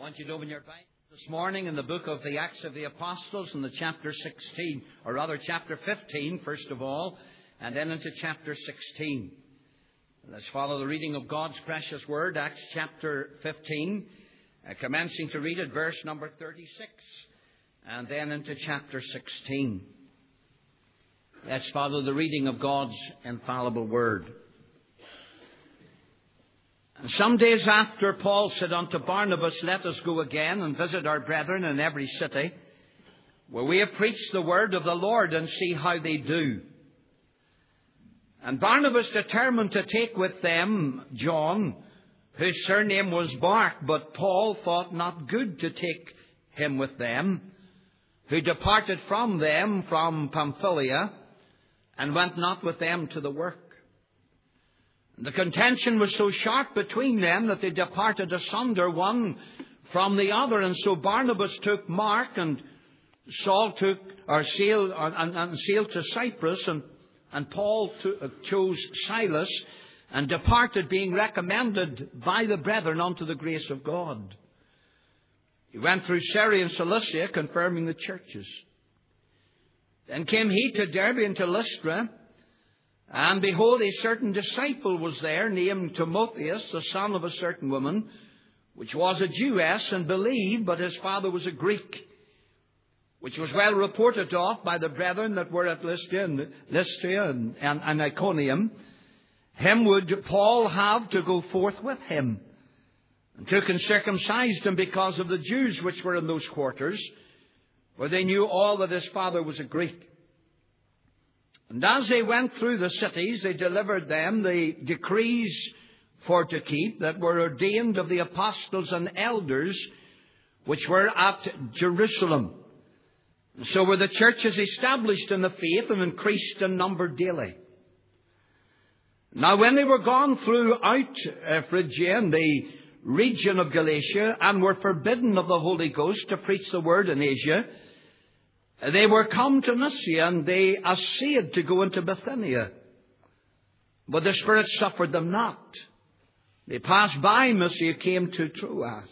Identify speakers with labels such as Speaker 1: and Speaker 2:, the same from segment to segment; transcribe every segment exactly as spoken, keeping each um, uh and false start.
Speaker 1: I want you to open your Bible this morning in the book of the Acts of the Apostles in the chapter sixteen, or rather chapter fifteen, first of all, and then into chapter sixteen. Let's follow the reading of God's precious word, Acts chapter fifteen, uh, commencing to read at verse number thirty-six, and then into chapter sixteen. Let's follow the reading of God's infallible word. And some days after, Paul said unto Barnabas, Let us go again and visit our brethren in every city, where we have preached the word of the Lord, and see how they do. And Barnabas determined to take with them John, whose surname was Mark, but Paul thought not good to take him with them, who departed from them from Pamphylia, and went not with them to the work. The contention was so sharp between them that they departed asunder one from the other. And so Barnabas took Mark, and Saul took, or sailed, or, and, and sailed to Cyprus, and, and Paul to, uh, chose Silas, and departed, being recommended by the brethren unto the grace of God. He went through Syria and Cilicia, confirming the churches. Then came he to Derbe and to Lystra. And behold, a certain disciple was there, named Timotheus, the son of a certain woman, which was a Jewess, and believed, but his father was a Greek, which was well reported of by the brethren that were at Lystra and, Lystra and, and, and Iconium. Him would Paul have to go forth with him, and took and circumcised him because of the Jews which were in those quarters, for they knew all that his father was a Greek. And as they went through the cities, they delivered them the decrees for to keep that were ordained of the apostles and elders which were at Jerusalem. And so were the churches established in the faith and increased in number daily. Now when they were gone through out uh, Phrygia and the region of Galatia, and were forbidden of the Holy Ghost to preach the word in Asia, they were come to Mysia, and they essayed to go into Bithynia. But the Spirit suffered them not. They passed by Mysia, came to Troas.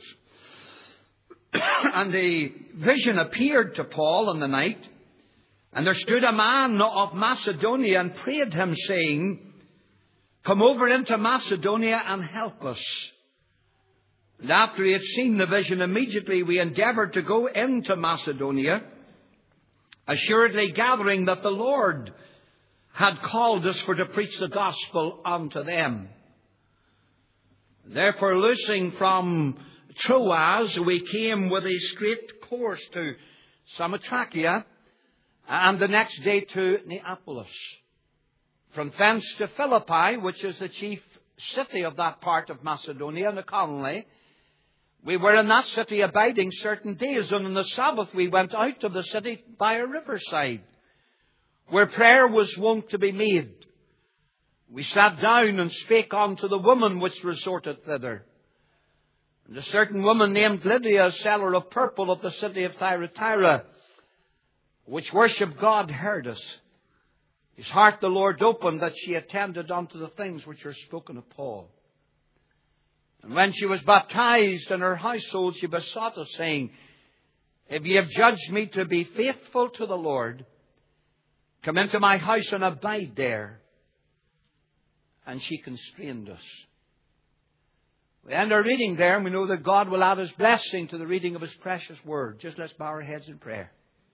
Speaker 1: And the vision appeared to Paul in the night. And there stood a man of Macedonia, and prayed him, saying, Come over into Macedonia and help us. And after he had seen the vision, immediately we endeavoured to go into Macedonia, assuredly gathering that the Lord had called us for to preach the gospel unto them. Therefore, loosing from Troas, we came with a straight course to Samothracia, and the next day to Neapolis. From thence to Philippi, which is the chief city of that part of Macedonia, and the colony. We were in that city abiding certain days, and on the Sabbath we went out of the city by a riverside, where prayer was wont to be made. We sat down and spake unto the woman which resorted thither. And a certain woman named Lydia, a seller of purple of the city of Thyatira, which worshipped God, heard us. His heart the Lord opened, that she attended unto the things which are spoken of Paul. And when she was baptized in her household, she besought us, saying, If ye have judged me to be faithful to the Lord, come into my house and abide there. And she constrained us. We end our reading there, and we know that God will add His blessing to the reading of His precious word. Just let's bow our heads in prayer.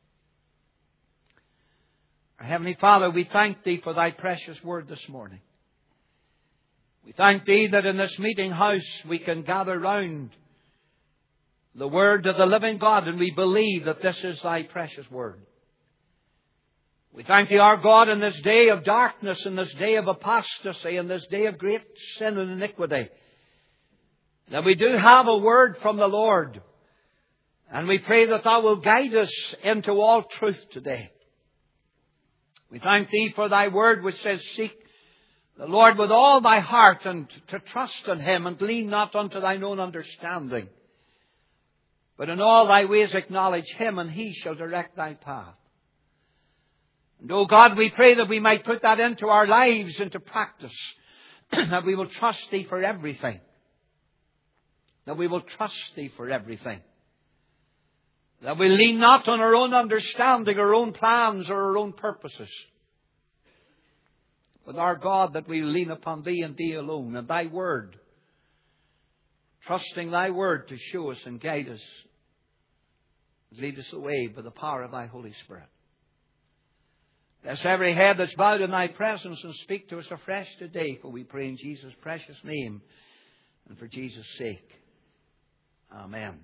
Speaker 1: Our Heavenly Father, we thank Thee for Thy precious word this morning. We thank Thee that in this meeting house we can gather round the word of the living God, and we believe that this is Thy precious word. We thank Thee, our God, in this day of darkness, in this day of apostasy, in this day of great sin and iniquity, that we do have a word from the Lord. And we pray that Thou will guide us into all truth today. We thank Thee for Thy word which says, Seek the Lord with all thy heart, and to trust in Him, and lean not unto thine own understanding, but in all thy ways acknowledge Him, and He shall direct thy path. And, O God, we pray that we might put that into our lives, into practice, that we will trust Thee for everything. that we will trust Thee for everything. That we lean not on our own understanding, our own plans, or our own purposes. But our God, that we lean upon Thee and Thee alone, and Thy Word. Trusting Thy Word to show us and guide us. Lead us away by the power of Thy Holy Spirit. Bless every head that's bowed in Thy presence and speak to us afresh today, for we pray in Jesus' precious name and for Jesus' sake. Amen.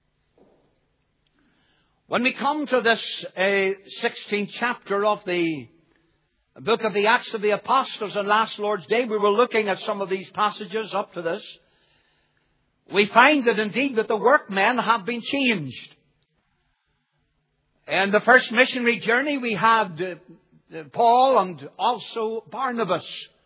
Speaker 1: When we come to this uh, sixteenth chapter of the book of the Acts of the Apostles on last Lord's Day, we were looking at some of these passages up to this. We find that indeed that the workmen have been changed. In the first missionary journey we had uh, Paul and also Barnabas.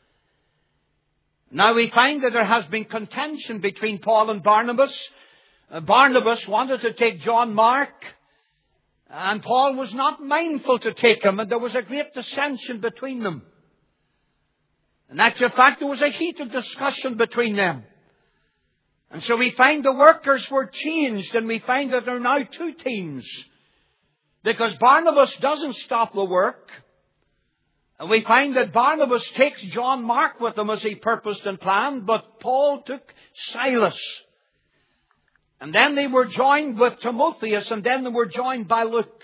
Speaker 1: Now we find that there has been contention between Paul and Barnabas. Uh, Barnabas wanted to take John Mark, and Paul was not mindful to take him, and there was a great dissension between them. In actual fact, there was a heated discussion between them. And so we find the workers were changed, and we find that there are now two teams. Because Barnabas doesn't stop the work. And we find that Barnabas takes John Mark with him as he purposed and planned, but Paul took Silas. And then they were joined with Timotheus, and then they were joined by Luke.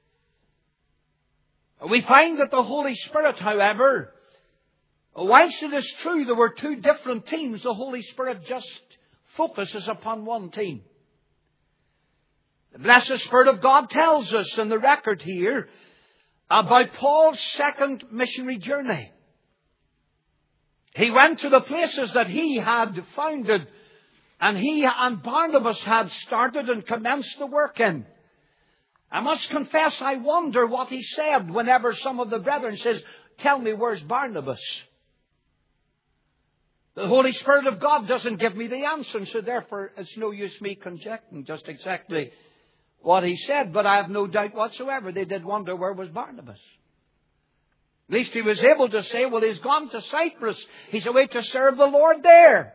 Speaker 1: We find that the Holy Spirit, however, whilst it is true there were two different teams, the Holy Spirit just focuses upon one team. The blessed Spirit of God tells us in the record here about Paul's second missionary journey. He went to the places that he had founded, and he and Barnabas had started and commenced the work in. I must confess, I wonder what he said whenever some of the brethren says, "Tell me, where's Barnabas?" The Holy Spirit of God doesn't give me the answer, and so therefore it's no use me conjecturing just exactly what he said. But I have no doubt whatsoever they did wonder where was Barnabas. At least he was able to say, well, he's gone to Cyprus. He's away to serve the Lord there.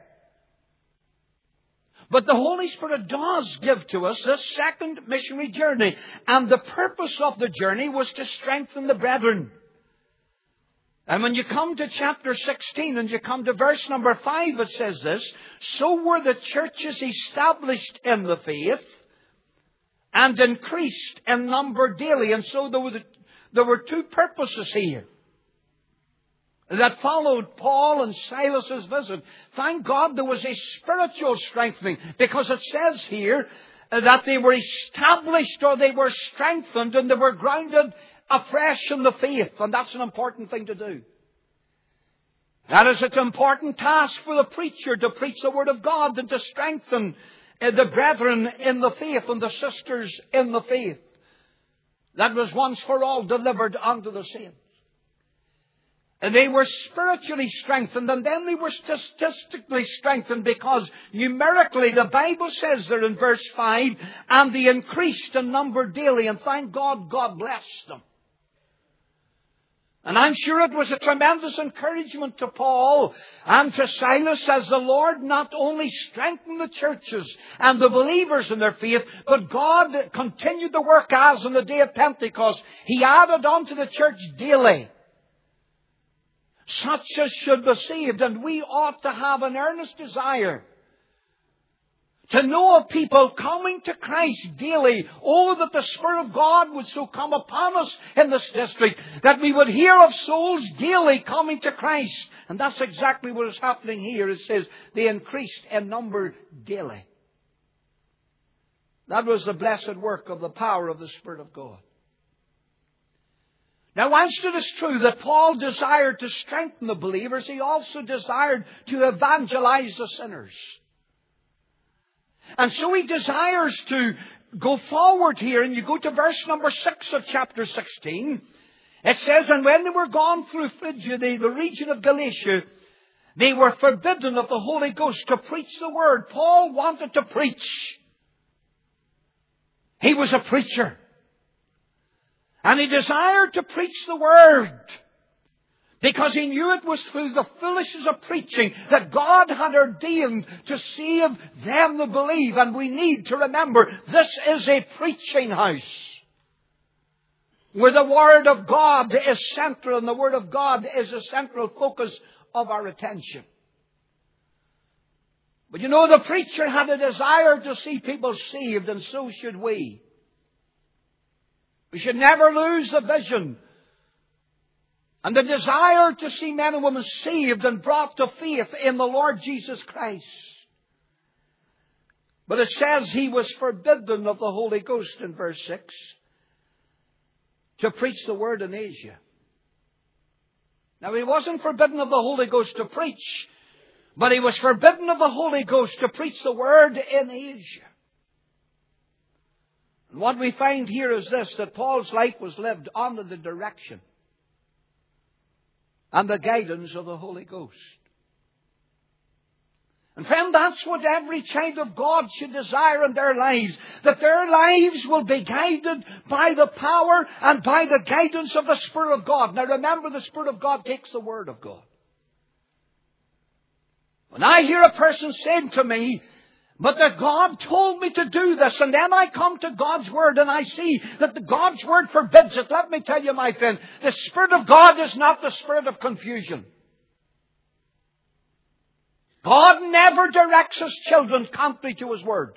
Speaker 1: But the Holy Spirit does give to us this second missionary journey. And the purpose of the journey was to strengthen the brethren. And when you come to chapter sixteen and you come to verse number five, it says this: "So were the churches established in the faith and increased in number daily." And so there were, the, there were two purposes here that followed Paul and Silas's visit. Thank God there was a spiritual strengthening, because it says here that they were established, or they were strengthened, and they were grounded afresh in the faith. And that's an important thing to do. That is an important task for the preacher, to preach the Word of God and to strengthen the brethren in the faith and the sisters in the faith that was once for all delivered unto the saints. And they were spiritually strengthened, and then they were statistically strengthened, because numerically the Bible says there in verse five, "And they increased in number daily." And thank God, God blessed them. And I'm sure it was a tremendous encouragement to Paul and to Silas, as the Lord not only strengthened the churches and the believers in their faith, but God continued the work as on the day of Pentecost. He added unto the church daily such as should be saved. And we ought to have an earnest desire to know of people coming to Christ daily. Oh, that the Spirit of God would so come upon us in this district, that we would hear of souls daily coming to Christ. And that's exactly what is happening here. It says they increased in number daily. That was the blessed work of the power of the Spirit of God. Now, whilst it is true that Paul desired to strengthen the believers, he also desired to evangelize the sinners. And so he desires to go forward here. And you go to verse number six of chapter sixteen. It says, "And when they were gone through Phrygia, the, the region of Galatia, they were forbidden of the Holy Ghost to preach the word." Paul wanted to preach. He was a preacher. And he desired to preach the word. Because he knew it was through the foolishness of preaching that God had ordained to save them that believe. And we need to remember, this is a preaching house, where the Word of God is central, and the Word of God is the central focus of our attention. But you know, the preacher had a desire to see people saved, and so should we. We should never lose the vision and the desire to see men and women saved and brought to faith in the Lord Jesus Christ. But it says he was forbidden of the Holy Ghost in verse six to preach the Word in Asia. Now, he wasn't forbidden of the Holy Ghost to preach, but he was forbidden of the Holy Ghost to preach the Word in Asia. And what we find here is this, that Paul's life was lived under the direction and the guidance of the Holy Ghost. And friend, that's what every child of God should desire in their lives, that their lives will be guided by the power and by the guidance of the Spirit of God. Now remember, the Spirit of God takes the Word of God. When I hear a person saying to me, but that God told me to do this, and then I come to God's Word and I see that the God's Word forbids it. Let me tell you, my friend, the Spirit of God is not the spirit of confusion. God never directs His children contrary to His Word.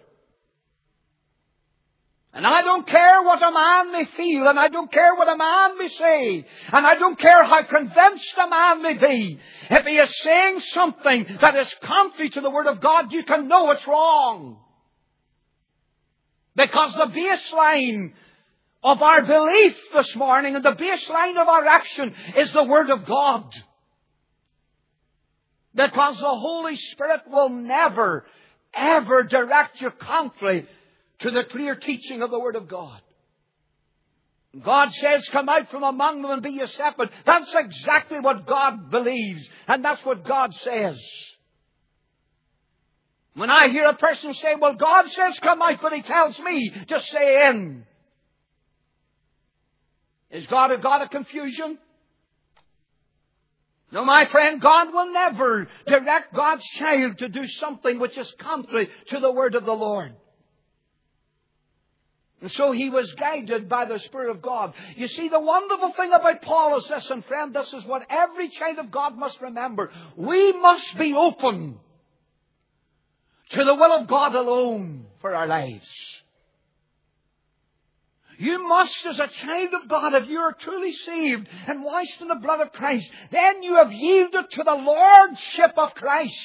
Speaker 1: And I don't care what a man may feel, and I don't care what a man may say, and I don't care how convinced a man may be. If he is saying something that is contrary to the Word of God, you can know it's wrong. Because the baseline of our belief this morning and the baseline of our action is the Word of God. Because the Holy Spirit will never, ever direct you contrary to the clear teaching of the Word of God. God says, come out from among them and be ye separate. That's exactly what God believes. And that's what God says. When I hear a person say, well, God says come out, but He tells me to stay in. Is God a God of confusion? No, my friend, God will never direct God's child to do something which is contrary to the Word of the Lord. And so he was guided by the Spirit of God. You see, the wonderful thing about Paul is this, and friend, this is what every child of God must remember. We must be open to the will of God alone for our lives. You must, as a child of God, if you are truly saved and washed in the blood of Christ, then you have yielded to the Lordship of Christ.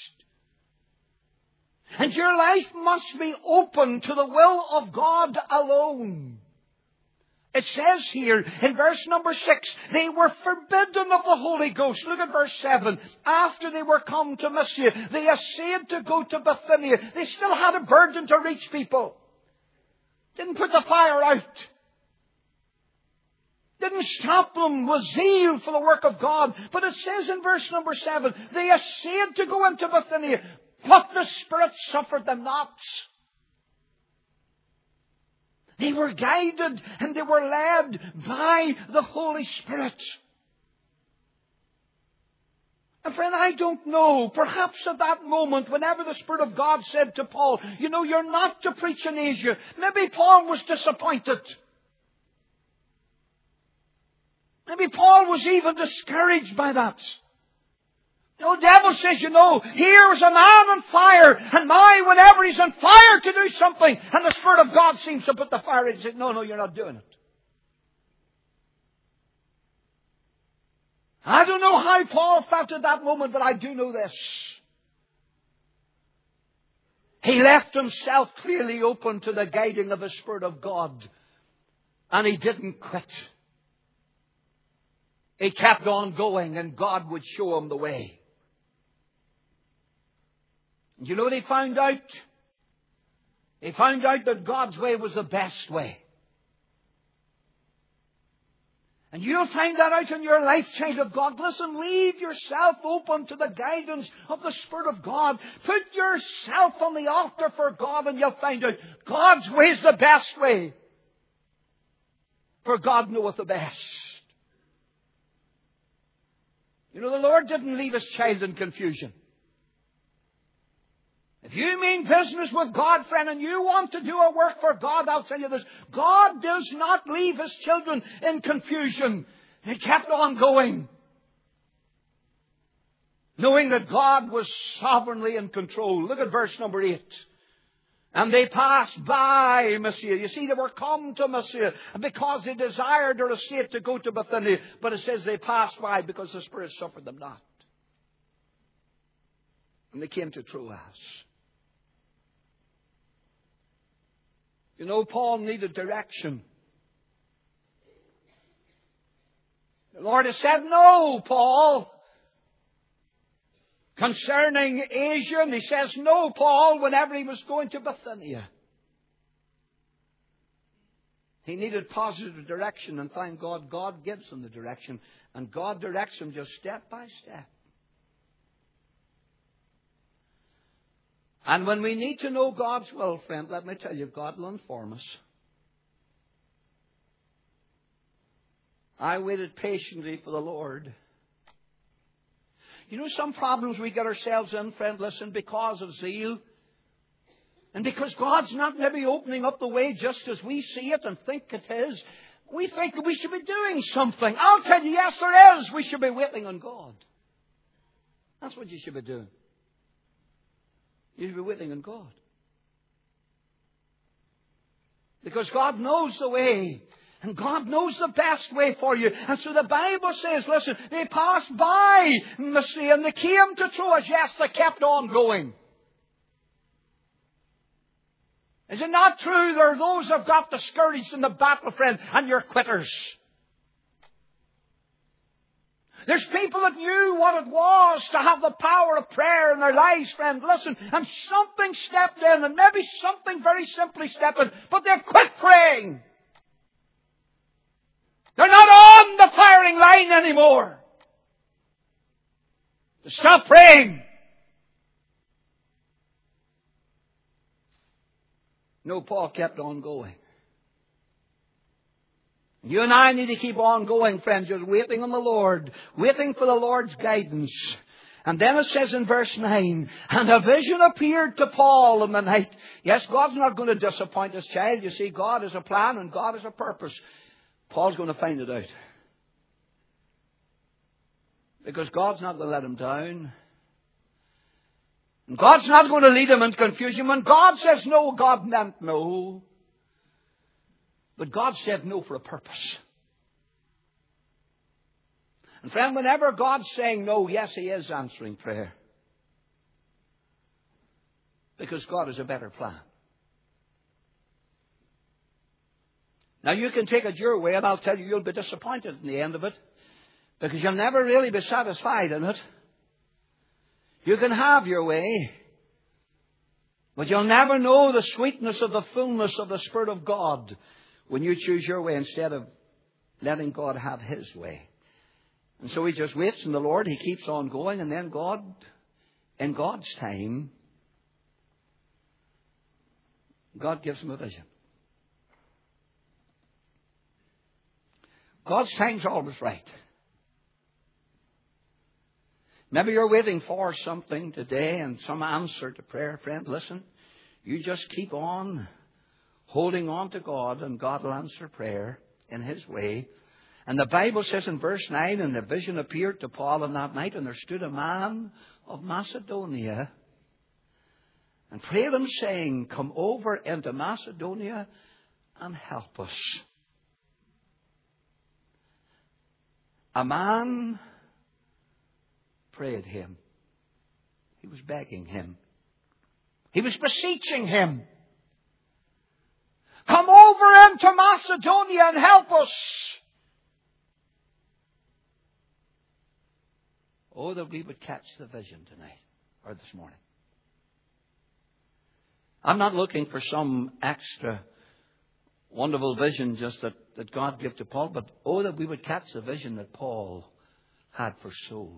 Speaker 1: And your life must be open to the will of God alone. It says here in verse number six, they were forbidden of the Holy Ghost. Look at verse seven. After they were come to Mysia, they essayed to go to Bithynia. They still had a burden to reach people. Didn't put the fire out. Didn't stop them with zeal for the work of God. But it says in verse number seven, they essayed to go into Bithynia, but the Spirit suffered them not. They were guided and they were led by the Holy Spirit. And friend, I don't know, perhaps at that moment, whenever the Spirit of God said to Paul, you know, you're not to preach in Asia, maybe Paul was disappointed. Maybe Paul was even discouraged by that. The devil says, you know, here's a man on fire, and my, whenever he's on fire to do something, and the Spirit of God seems to put the fire in, he says, no, no, you're not doing it. I don't know how Paul felt at that moment, but I do know this. He left himself clearly open to the guiding of the Spirit of God, and he didn't quit. He kept on going, and God would show him the way. And you know what he found out? He found out that God's way was the best way. And you'll find that out in your life, child of God. Listen, leave yourself open to the guidance of the Spirit of God. Put yourself on the altar for God, and you'll find out God's way is the best way. For God knoweth the best. You know, the Lord didn't leave His child in confusion. If you mean business with God, friend, and you want to do a work for God, I'll tell you this. God does not leave His children in confusion. They kept on going, knowing that God was sovereignly in control. Look at verse number eight. And they passed by Mysia. You see, they were come to Mysia because they desired their estate to go to Bithynia. But it says they passed by because the Spirit suffered them not. And they came to Troas. You know, Paul needed direction. The Lord has said, no, Paul, concerning Asia. And He says, no, Paul, whenever he was going to Bithynia. He needed positive direction, and thank God, God gives him the direction. And God directs him just step by step. And when we need to know God's will, friend, let me tell you, God will inform us. I waited patiently for the Lord. You know some problems we get ourselves in, friend, listen, because of zeal. And because God's not maybe opening up the way just as we see it and think it is. We think that we should be doing something. I'll tell you, yes, there is. We should be waiting on God. That's what you should be doing. You should be waiting on God. Because God knows the way. And God knows the best way for you. And so the Bible says, listen, they passed by Mysia and they came to Troas. Yes, they kept on going. Is it not true there are those who have got discouraged in the battle, friend, and you're quitters? There's people that knew what it was to have the power of prayer in their lives, friend. Listen, and something stepped in, and maybe something very simply stepped in, but they quit praying. They're not on the firing line anymore. They stop praying. No, Paul kept on going. You and I need to keep on going, friends, just waiting on the Lord, waiting for the Lord's guidance. And then it says in verse nine, and a vision appeared to Paul in the night. Yes, God's not going to disappoint His child. You see, God has a plan and God has a purpose. Paul's going to find it out. Because God's not going to let him down. And God's not going to lead him into confusion. When God says no, God meant no. But God said no for a purpose. And friend, whenever God's saying no, yes, He is answering prayer. Because God has a better plan. Now you can take it your way, and I'll tell you, you'll be disappointed in the end of it. Because you'll never really be satisfied in it. You can have your way. But you'll never know the sweetness of the fullness of the Spirit of God when you choose your way instead of letting God have His way. And so he just waits in the Lord. He keeps on going. And then God, in God's time, God gives him a vision. God's time's always right. Maybe you're waiting for something today and some answer to prayer. Friend, listen. You just keep on holding on to God and God will answer prayer in His way. And the Bible says in verse nine, and the vision appeared to Paul on that night, and there stood a man of Macedonia and prayed him, saying, come over into Macedonia and help us. A man prayed him. He was begging him. He was beseeching him. Come over into Macedonia and help us. Oh, that we would catch the vision tonight or this morning. I'm not looking for some extra wonderful vision just that, that God gave to Paul, but oh, that we would catch the vision that Paul had for souls.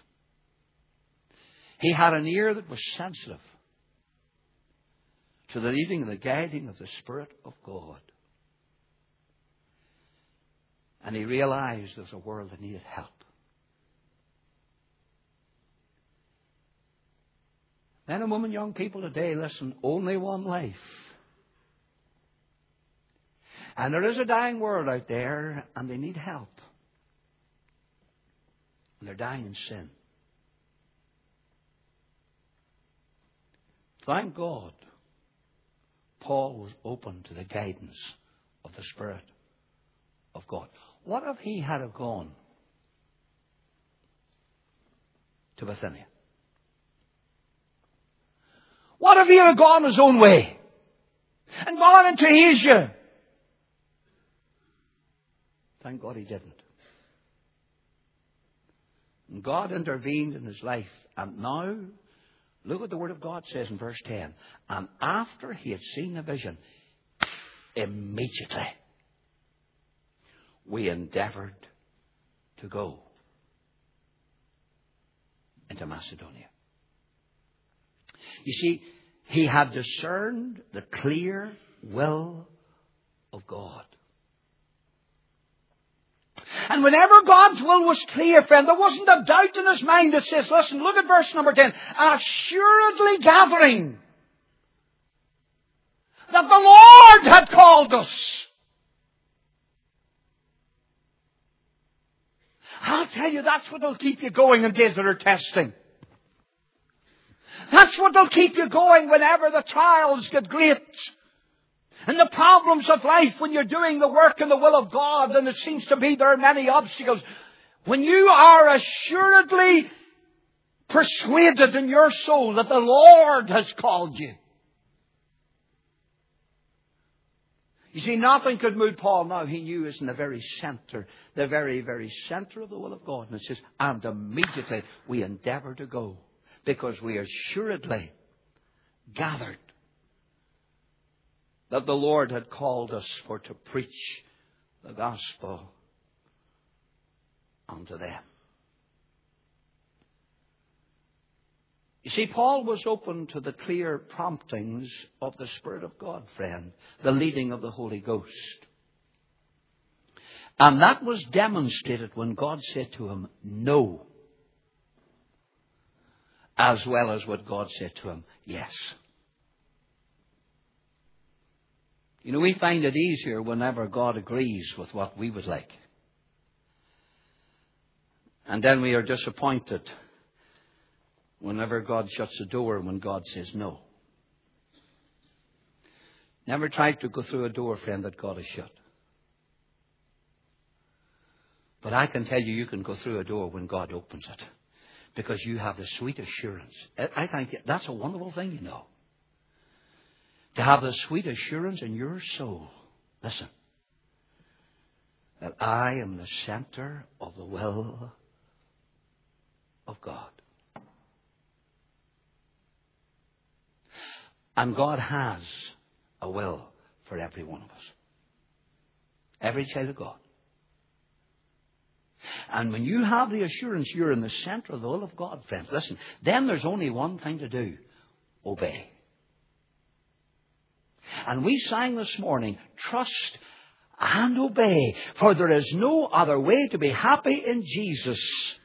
Speaker 1: He had an ear that was sensitive to the leading and the guiding of the Spirit of God. And he realized there's a world that needed help. Men and women, young people today, listen, only one life. And there is a dying world out there, and they need help. And they're dying in sin. Thank God, Paul was open to the guidance of the Spirit of God. What if he had have gone to Bithynia? What if he had gone his own way and gone into Asia? Thank God he didn't. And God intervened in his life. And now, look what the Word of God says in verse ten. And after he had seen the vision, immediately we endeavoured to go into Macedonia. You see, he had discerned the clear will of God. And whenever God's will was clear, friend, there wasn't a doubt in his mind that says, listen, look at verse number ten. Assuredly gathering that the Lord had called us. I'll tell you, that's what will keep you going in days that are testing. That's what will keep you going whenever the trials get great. And the problems of life when you're doing the work and the will of God, and it seems to be there are many obstacles. When you are assuredly persuaded in your soul that the Lord has called you. You see, nothing could move Paul now. He knew he was in the very center, the very, very center of the will of God. And it says, and immediately we endeavour to go, because we assuredly gathered that the Lord had called us for to preach the gospel unto them. You see, Paul was open to the clear promptings of the Spirit of God, friend, the leading of the Holy Ghost. And that was demonstrated when God said to him, no, as well as what God said to him, yes. You know, we find it easier whenever God agrees with what we would like. And then we are disappointed whenever God shuts the door when God says no. Never try to go through a door, friend, that God has shut. But I can tell you, you can go through a door when God opens it. Because you have the sweet assurance. I think that's a wonderful thing, you know. To have the sweet assurance in your soul. Listen. That I am the center of the will of God. And God has a will for every one of us. Every child of God. And when you have the assurance you're in the center of the will of God, friends, listen, then there's only one thing to do. Obey. And we sang this morning, trust and obey, for there is no other way to be happy in Jesus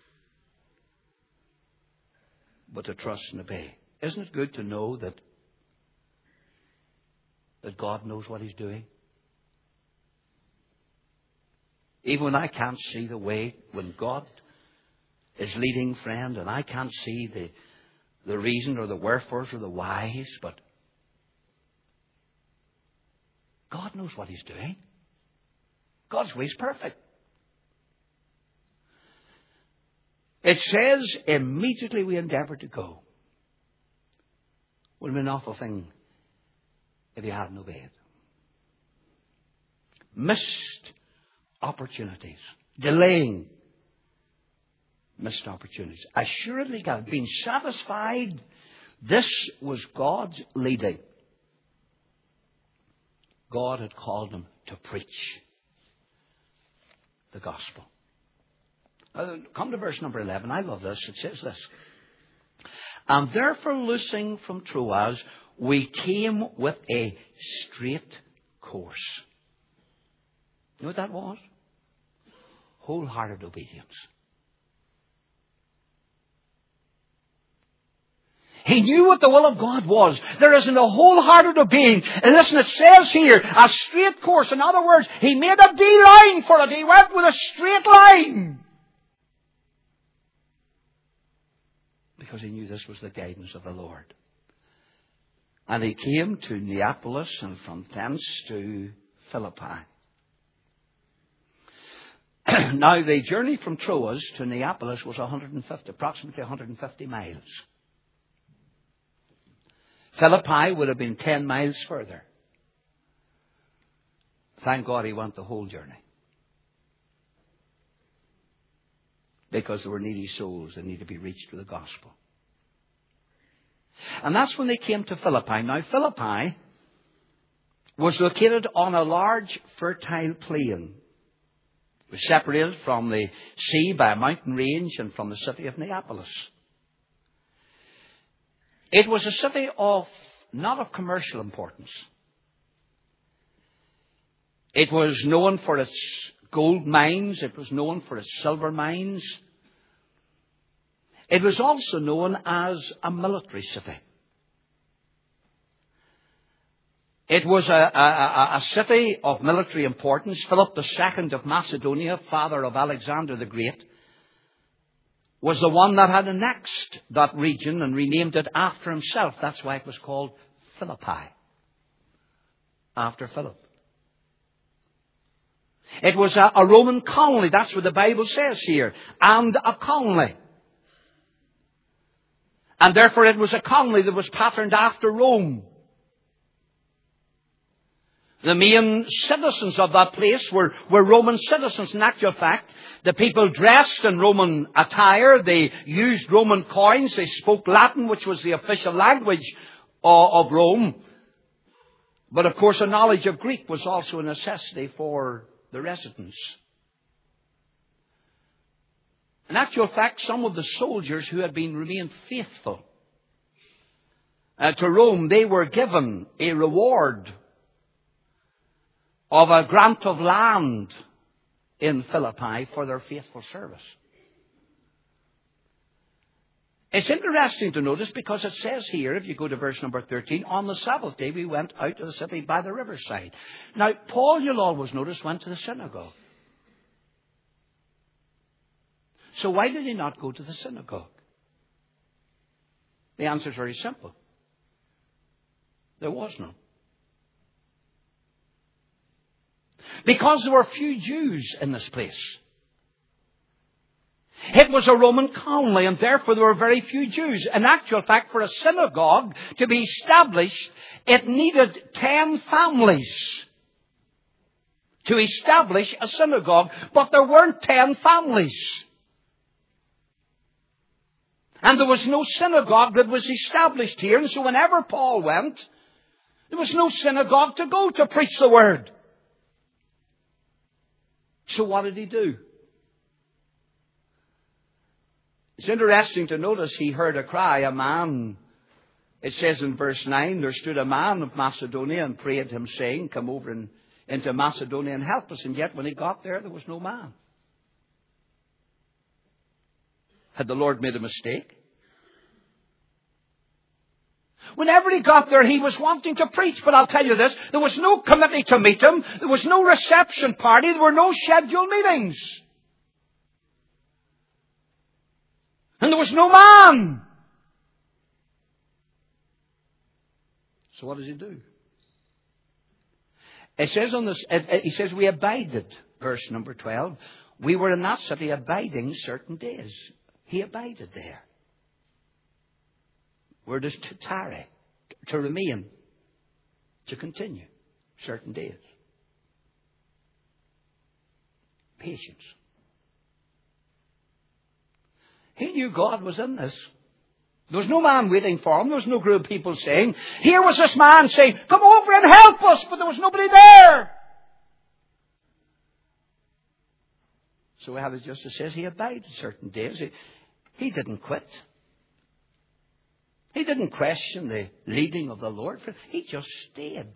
Speaker 1: but to trust and obey. Isn't it good to know that, that God knows what He's doing? Even when I can't see the way, when God is leading, friend, and I can't see the, the reason or the wherefores or the whys, but God knows what He's doing. God's way is perfect. It says, immediately we endeavour to go. Would have been an awful thing if you hadn't obeyed. Missed opportunities. Delaying missed opportunities. Assuredly, God, being satisfied, this was God's leading. God had called him to preach the gospel. Now, come to verse number eleven. I love this. It says this. And therefore, loosing from Troas, we came with a straight course. You know what that was? Wholehearted obedience. He knew what the will of God was. There isn't a wholehearted obeying. And listen, it says here, a straight course. In other words, he made a beeline for it. He went with a straight line. Because he knew this was the guidance of the Lord. And he came to Neapolis and from thence to Philippi. Now, the journey from Troas to Neapolis was one hundred fifty, approximately one hundred fifty miles. Philippi would have been ten miles further. Thank God he went the whole journey. Because there were needy souls that needed to be reached with the gospel. And that's when they came to Philippi. Now, Philippi was located on a large, fertile plain. It was separated from the sea by a mountain range and from the city of Neapolis. It was a city of, not of commercial importance. It was known for its gold mines. It was known for its silver mines. It was also known as a military city. It was a, a, a city of military importance. Philip the Second of Macedonia, father of Alexander the Great, was the one that had annexed that region and renamed it after himself. That's why it was called Philippi, after Philip. It was a, a Roman colony. That's what the Bible says here. And a colony. And therefore it was a colony that was patterned after Rome. The main citizens of that place were, were Roman citizens. In actual fact, the people dressed in Roman attire. They used Roman coins. They spoke Latin, which was the official language of, of Rome. But of course, a knowledge of Greek was also a necessity for the residents. In actual fact, some of the soldiers who had been remained faithful uh, to Rome, they were given a reward of a grant of land in Philippi for their faithful service. It's interesting to notice because it says here, if you go to verse number thirteen, on the Sabbath day we went out to the city by the riverside. Now, Paul, you'll always notice, went to the synagogue. So why did he not go to the synagogue? The answer is very simple. There was none. Because there were few Jews in this place. It was a Roman colony, and therefore there were very few Jews. In actual fact, for a synagogue to be established, it needed ten families to establish a synagogue, but there weren't ten families. And there was no synagogue that was established here, and so whenever Paul went, there was no synagogue to go to preach the word. So what did he do? It's interesting to notice he heard a cry, a man. It says in verse nine, there stood a man of Macedonia and prayed him, saying, come over and, into Macedonia and help us. And yet when he got there, there was no man. Had the Lord made a mistake? Whenever he got there, he was wanting to preach. But I'll tell you this, there was no committee to meet him. There was no reception party. There were no scheduled meetings. And there was no man. So what does he do? It says on this, it, it, he says we abided, verse number twelve. We were in that city abiding certain days. He abided there. Word is to tarry, to remain, to continue certain days. Patience. He knew God was in this. There was no man waiting for him. There was no group of people saying, here was this man saying, come over and help us, but there was nobody there. So we have it just as says he abided certain days. He, he didn't quit. He didn't question the leading of the Lord. He just stayed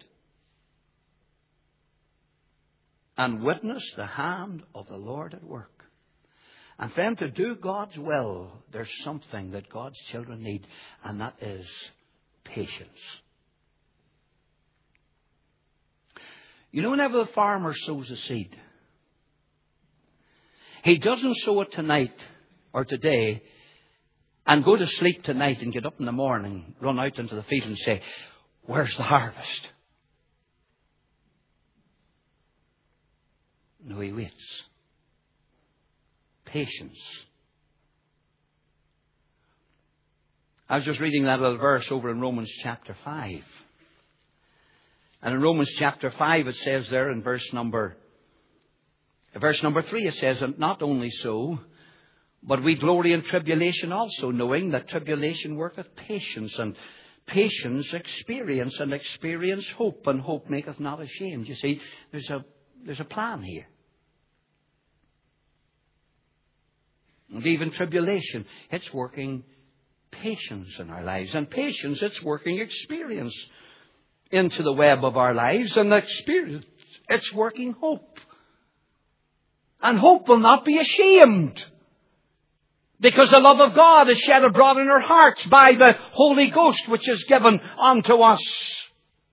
Speaker 1: and witnessed the hand of the Lord at work. And friend, to do God's will, there's something that God's children need, and that is patience. You know, whenever the farmer sows a seed, he doesn't sow it tonight or today and go to sleep tonight and get up in the morning, run out into the field and say, "Where's the harvest?" No, he waits. Patience. I was just reading that little verse over in Romans chapter five. And in Romans chapter five it says there in verse number verse number three it says, "And not only so, but we glory in tribulation also, knowing that tribulation worketh patience, and patience experience, and experience hope, and hope maketh not ashamed." You see, there's a there's a plan here. And even tribulation, it's working patience in our lives. And patience, it's working experience into the web of our lives. And experience, it's working hope. And hope will not be ashamed, because the love of God is shed abroad in our hearts by the Holy Ghost, which is given unto us.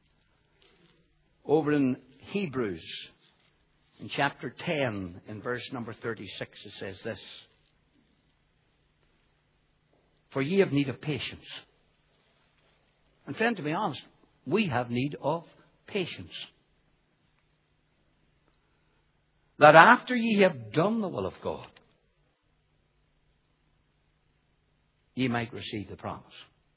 Speaker 1: Over in Hebrews, in chapter ten, in verse number thirty-six, it says this: "For ye have need of patience." And friend, to be honest, we have need of patience. "That after ye have done the will of God, ye might receive the promise."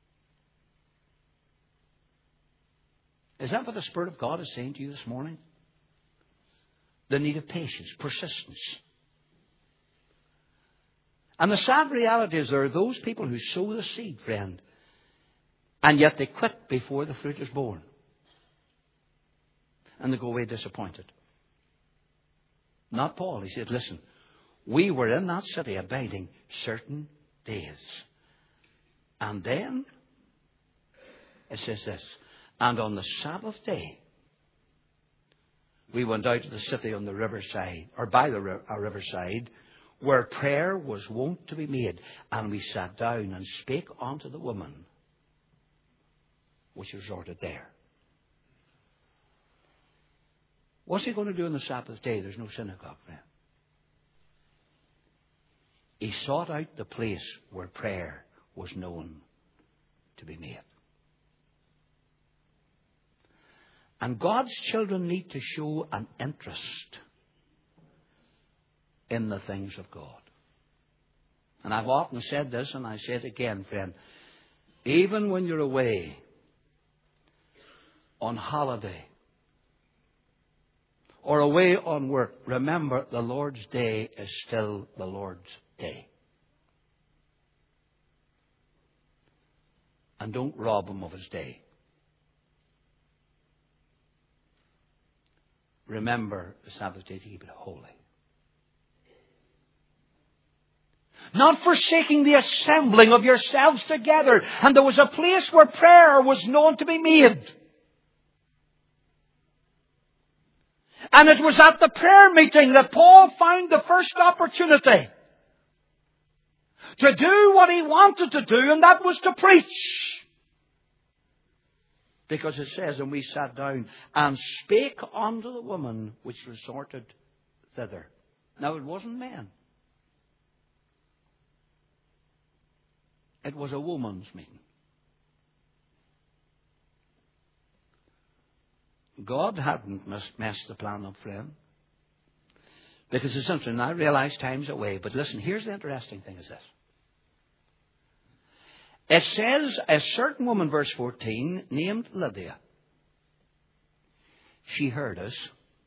Speaker 1: Is that what the Spirit of God is saying to you this morning? The need of patience, persistence. And the sad reality is there are those people who sow the seed, friend, and yet they quit before the fruit is born. And they go away disappointed. Not Paul. He said, "Listen, we were in that city abiding certain days. And then," it says this, "and on the Sabbath day, we went out to the city on the riverside, or by the riverside, where prayer was wont to be made. And we sat down and spake unto the woman which resorted there." What's he going to do on the Sabbath day? There's no synagogue, friend. He sought out the place where prayer was known to be made. And God's children need to show an interest in the things of God. And I've often said this, and I say it again, friend. Even when you're away on holiday or away on work, remember the Lord's day is still the Lord's day. And don't rob him of his day. Remember the Sabbath day to keep it holy. Not forsaking the assembling of yourselves together. And there was a place where prayer was known to be made. And it was at the prayer meeting that Paul found the first opportunity to do what he wanted to do, and that was to preach. Because it says, "And we sat down and spake unto the woman which resorted thither." Now it wasn't men. It was a woman's meeting. God hadn't messed the plan up, friend. Because it's something, and I realize time's away, but listen, here's the interesting thing is this. It says, a certain woman, verse fourteen, named Lydia, she heard us,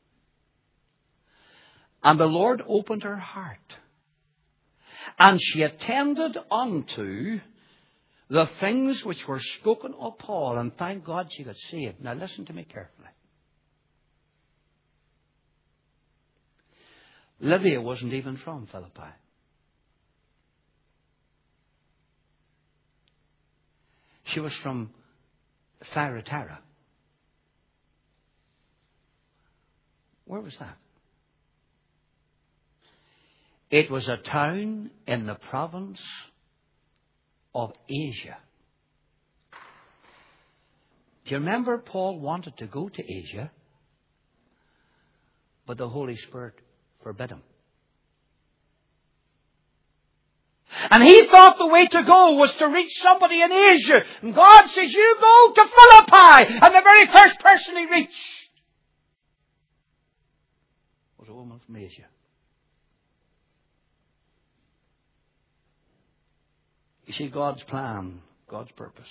Speaker 1: and the Lord opened her heart, and she attended unto the things which were spoken of Paul, and thank God she got saved. Now listen to me carefully. Lydia wasn't even from Philippi. She was from Thyatira. Where was that? It was a town in the province of Asia. Do you remember Paul wanted to go to Asia, but the Holy Spirit forbid him? And he thought the way to go was to reach somebody in Asia. And God says, you go to Philippi. And the very first person he reached was a woman from Asia. You see, God's plan, God's purpose.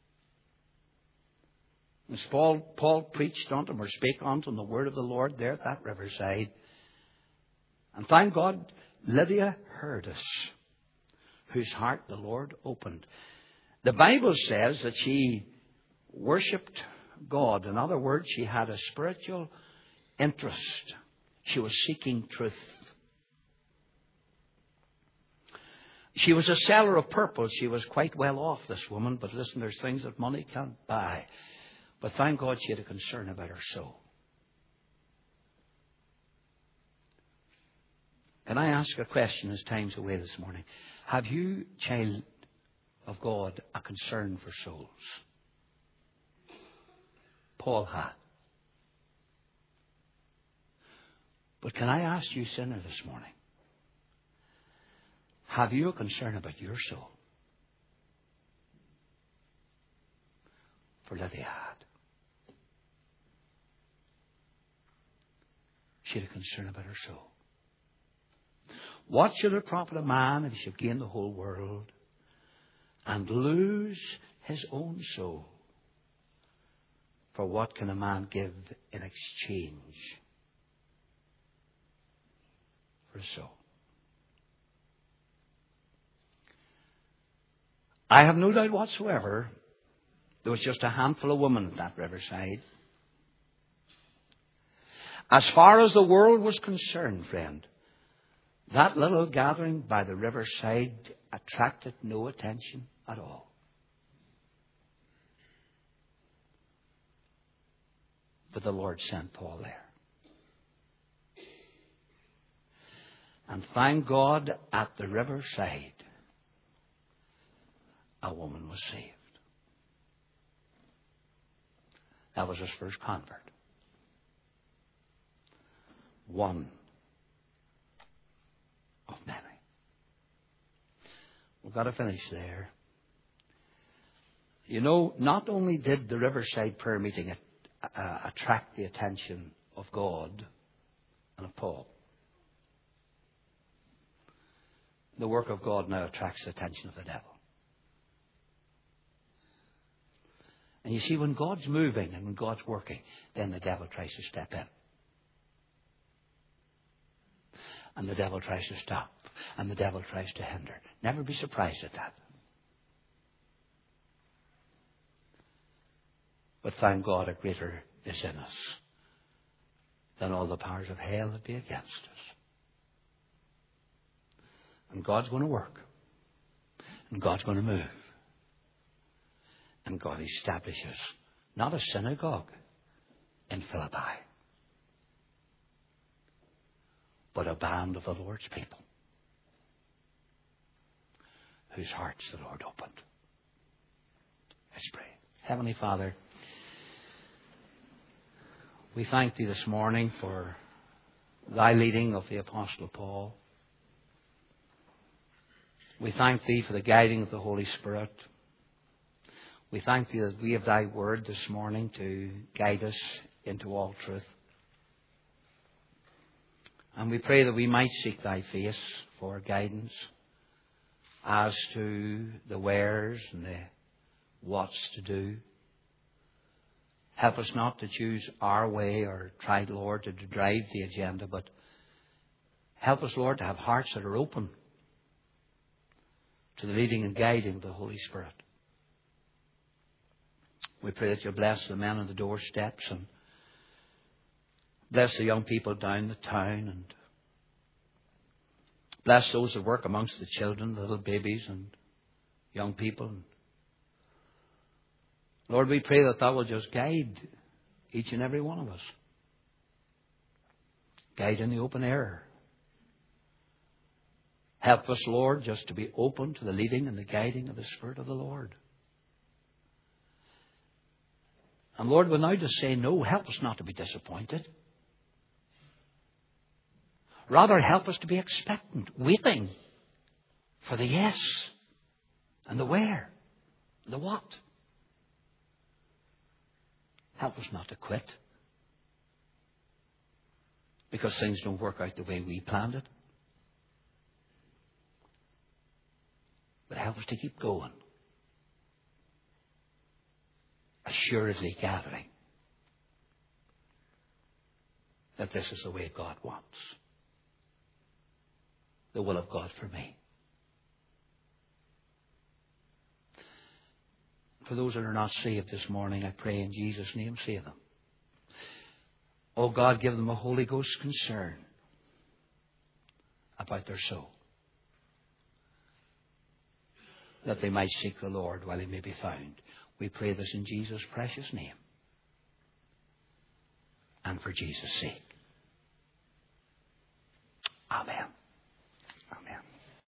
Speaker 1: As Paul, Paul preached unto them or spake unto them the word of the Lord there at that riverside. And thank God, Lydia heard us, whose heart the Lord opened. The Bible says that she worshipped God. In other words, she had a spiritual interest. She was seeking truth. She was a seller of purple. She was quite well off, this woman. But listen, there's things that money can't buy. But thank God she had a concern about her soul. Can I ask a question as time's away this morning? Have you, child of God, a concern for souls? Paul had. But can I ask you, sinner, this morning, have you a concern about your soul? For Lydia had. She had a concern about her soul. What should it profit a man if he should gain the whole world and lose his own soul? For what can a man give in exchange for his soul? I have no doubt whatsoever there was just a handful of women at that riverside. As far as the world was concerned, friend, that little gathering by the riverside attracted no attention at all. But the Lord sent Paul there. And thank God, at the riverside, a woman was saved. That was his first convert. One of many. We've got to finish there. You know, not only did the Riverside prayer meeting uh, attract the attention of God and of Paul, the work of God now attracts the attention of the devil. And you see, when God's moving and when God's working, then the devil tries to step in. And the devil tries to stop. And the devil tries to hinder. Never be surprised at that. But thank God, a greater is in us than all the powers of hell that be against us. And God's going to work. And God's going to move. And God establishes not a synagogue in Philippi, but a band of the Lord's people whose hearts the Lord opened. Let's pray. Heavenly Father, we thank Thee this morning for Thy leading of the Apostle Paul. We thank Thee for the guiding of the Holy Spirit. We thank Thee that we have Thy word this morning to guide us into all truth. And we pray that we might seek Thy face for guidance as to the wheres and the what's to do. Help us not to choose our way or try, Lord, to drive the agenda, but help us, Lord, to have hearts that are open to the leading and guiding of the Holy Spirit. We pray that You'll bless the men on the doorsteps and bless the young people down the town and bless those that work amongst the children, the little babies and young people. Lord, we pray that Thou will just guide each and every one of us. Guide in the open air. Help us, Lord, just to be open to the leading and the guiding of the Spirit of the Lord. And Lord, when thou dost say no, help us not to be disappointed. Rather, help us to be expectant, waiting for the yes and the where and the what. Help us not to quit because things don't work out the way we planned it. But help us to keep going, assuredly gathering that this is the way God wants, the will of God for me. For those that are not saved this morning, I pray in Jesus' name, save them. Oh God, give them a Holy Ghost concern about their soul, that they might seek the Lord while he may be found. We pray this in Jesus' precious name and for Jesus' sake.